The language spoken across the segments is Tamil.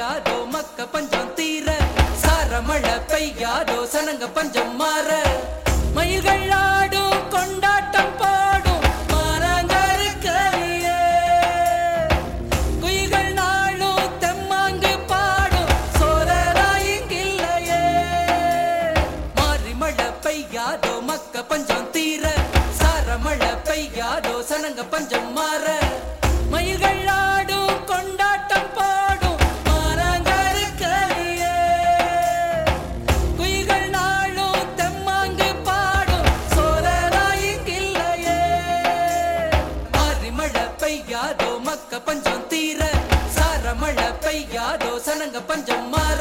பெய்யாதோ மக்க பஞ்சம் தீர சாரமழை பெய்யாதோ சனங்க பஞ்சம் மாற மயில்கள் ஆடும் கொண்டாட்டம் பாடும் மாறாங்கருக்கலையே குயில்கள் நாளும் தெம்மாங்கு பாடும் சோரராயிங்கில்லையே மாறி மழை பெய்யாதோ மக்க பஞ்சம் தீர சாரமழை பெய்யாதோ சனங்க பஞ்சம் மாற மயில்கள் ஆடும் கொண்டாட்டம் பாடும் மாறாங்கருக்கலையே குயில்கள் நாளும் தெம்மாங்கு பாடும் சோரராயிங்கில்லையே மாறி மழை பெய்யாதோ மக்க பஞ்சம் தீர சாரமழை பெய்யாதோ சனங்க பஞ்சம் மாற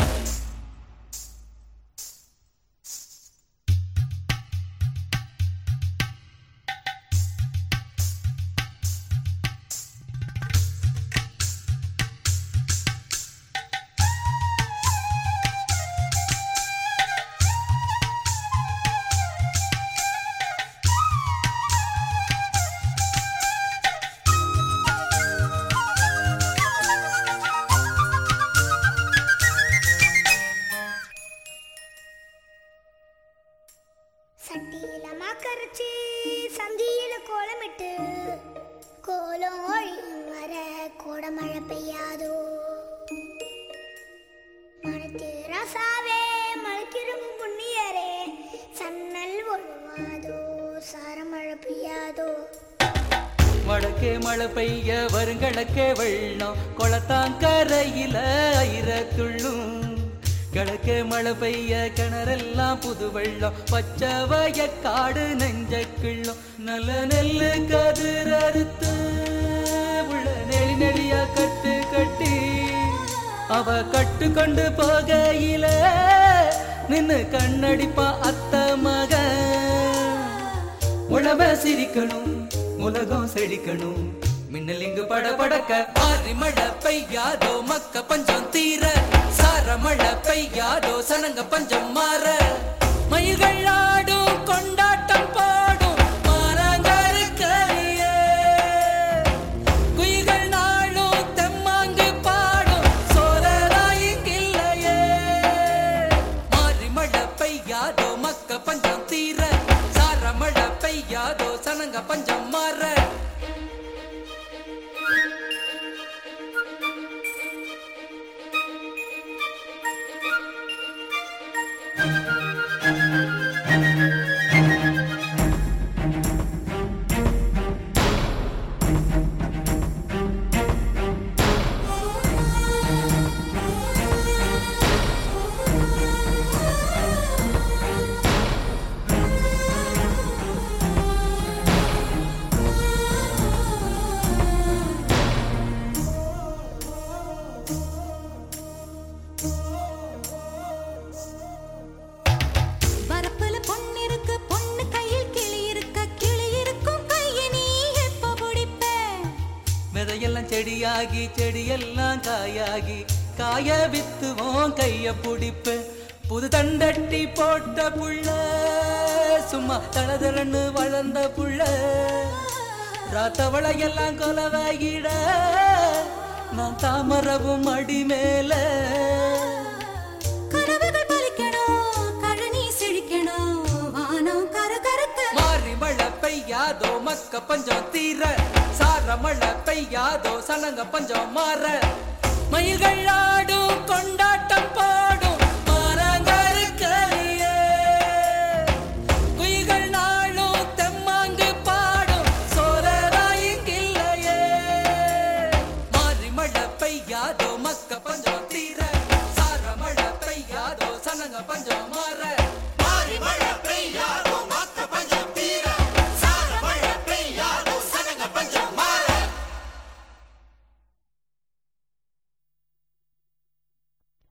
சட்டியில மாக்கரைச்சி சந்தியில கோலமிட்டு கோலம் ஒழியும் வர கோடமழை பெய்யாதோ மனத்து ரசாவே மலைக்கிடும் புண்ணியரே சன்னல் ஒழுவாதோ சாரமழை பெய்யாதோ வடக்கே மழை பெய்ய வருங்கிழக்கே வெள்ளம் கொளத்தாங்கரையில ஐரத்துள்ளும் கிழக்கே மழை பெய்ய கிணறெல்லாம் புது வெள்ளம் பச்சை வயக்காடு நெஞ்சக்கிள்ளும் நல்ல நெல்லு கதிர் அறுத்து உள்ள நெளி நெளியா கட்டு கட்டி அவ கட்டு கொண்டு போகையில நின்னு கண்ணடிப்பா அத்த மக உழவ சிரிக்கணும் உலகம் செழிக்கணும் மின்னலிங்கு படபடக்க மாறி மழை பெய்யாதோ மக்க பஞ்சம் தீர சாரமழை பெய்யாதோ சனங்க பஞ்சம் மாற மயில்கள் ஆடும் கொண்டாட்டம் பாடும் மாறாங்கருக்கலையே குயில்கள் நாளும் தெம்மாங்கு பாடும் சோரராயிங்கில்லையே மாறி மழை பெய்யாதோ மக்க பஞ்சம் தீர சாரமழை பெய்யாதோ சனங்க பஞ்சம் மாற விதையெல்லாம் செடியாகி செடியெல்லாம் காயாகி காய வித்துவோம் கைய புடிப்பு புது தண்டட்டி போட்ட புள்ள சும்மா தளதரன்னு வளர்ந்த புள்ள ராத்தவளையெல்லாம் கொலவாகிட நான் தாமரவும் அடி மேல மாறி மழை பெய்யாதோ மக்க பஞ்சம் தீர சாரமழை பெய்யாதோ சனங்க பஞ்சம் மாற மயில்கள் ஆடும் கொண்டாட்டம் போ